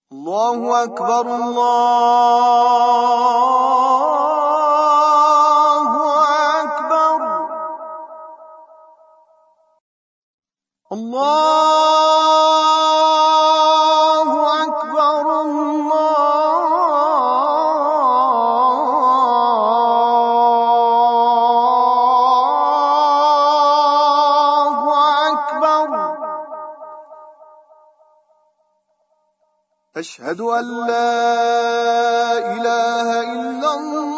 الله أكبر الله أكبر الله أكبر الله أكبر أشهد أن لا إله إلا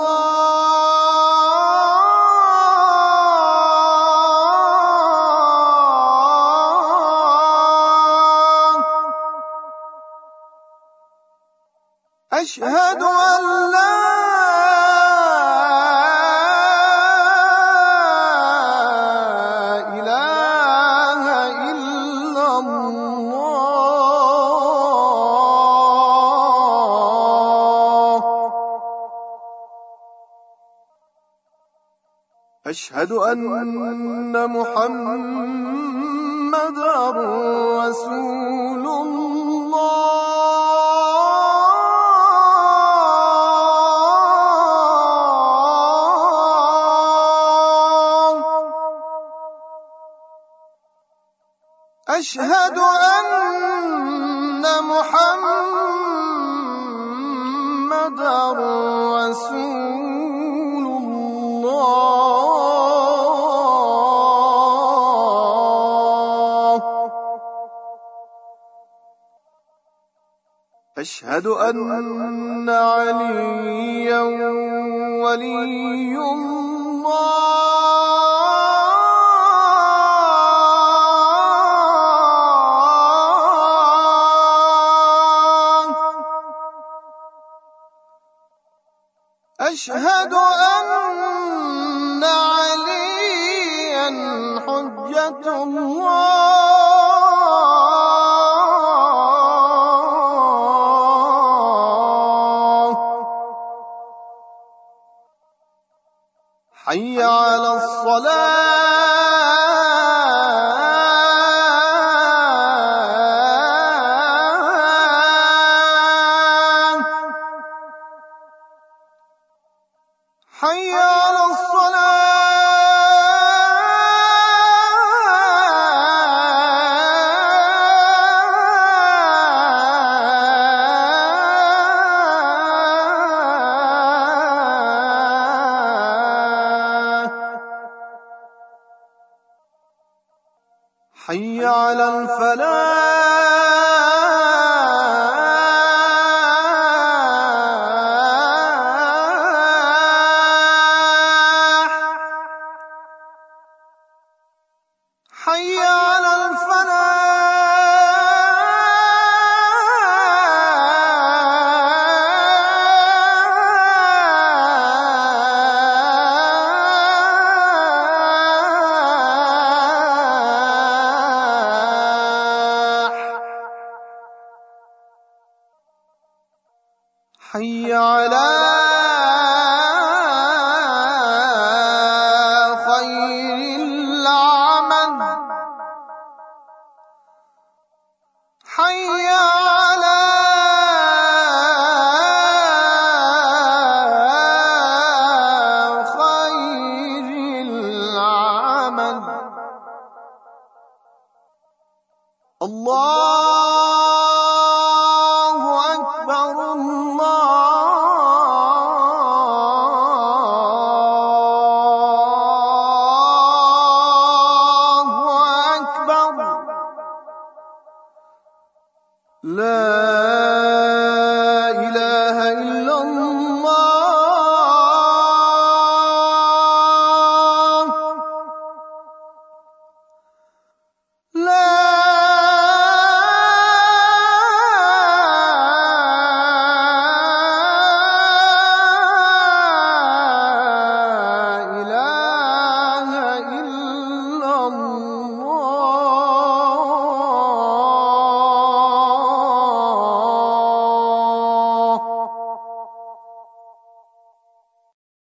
الله أشهد أن لا إله إلا الله أشهد أن محمدًا رسول الله أشهد أن محمدًا رسول الله أشهد أن عليا ولي الله أشهد أن عليا حجة الله حي على الصلاة حي على الصلاة حي على الفلاح حي على الفلاح حي على خير العمل حي على خير العمل الله أكبر الله أكبر لا